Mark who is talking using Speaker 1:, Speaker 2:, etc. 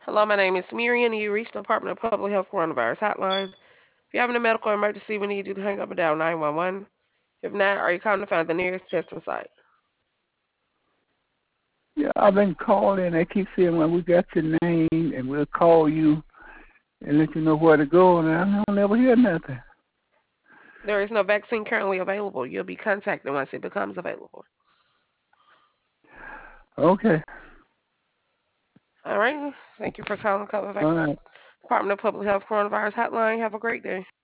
Speaker 1: Hello, my name is Miriam, and you reached the Department of Public Health Coronavirus Hotline. If you're having a medical emergency, we need you to hang up and dial 911. If not, are you calling to find the nearest testing site?
Speaker 2: Yeah, I've been calling. They keep saying, well, we got your name, and we'll call you and let you know where to go, and I don't never hear nothing.
Speaker 1: There is no vaccine currently available. You'll be contacted once it becomes available.
Speaker 2: Okay.
Speaker 1: All right. Thank you for calling
Speaker 2: All right.
Speaker 1: Department of Public Health Coronavirus Hotline. Have a great day.